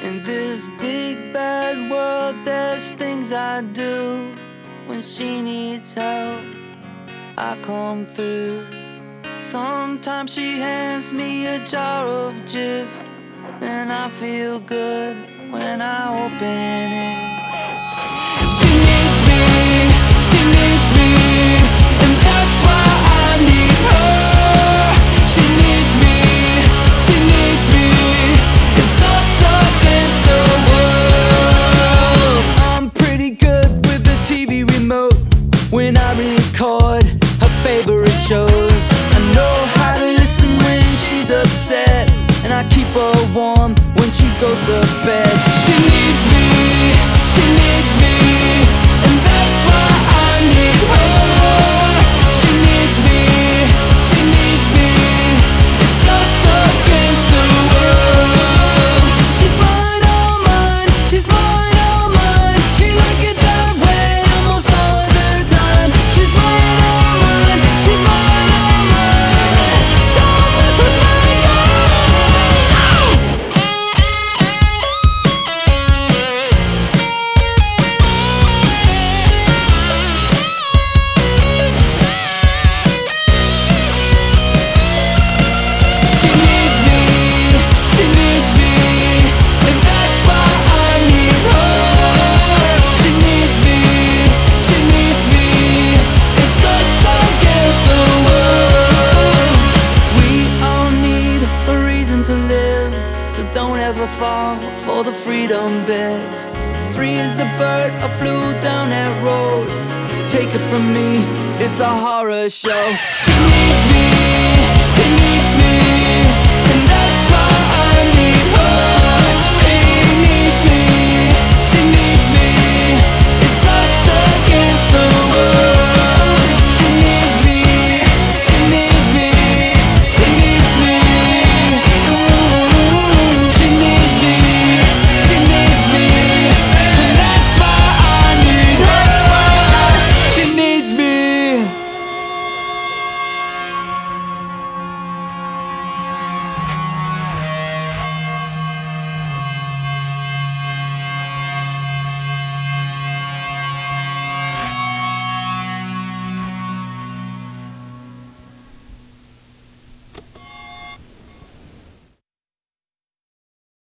In this big bad world, there's things I do. When she needs help, I come through. Sometimes she hands me a jar of Jif, and I feel good when I open it. She needs me, she needs me, and that's why I need her. She needs me, she needs me, it's us against the world. I'm pretty good with the TV remote when I record her favorite shows. I know how to listen when she's upset, and I keep her warm when she goes to bed. She needs me, she needs me, and that's why I need her. She needs me, she needs me, it's us against the world. She's mine, all mine, she's mine, all mine. She like it that way almost all of the time. She's mine, all mine, she's mine, all mine. Don't mess with my girl, no! She needs me, she needs me, and that's why I need her. She needs me, she needs me, it's us against the world. We all need a reason to live, so don't ever fall for the freedom bit. Free as a bird, I flew down that road. Take it from me, it's a horror show. She needs me,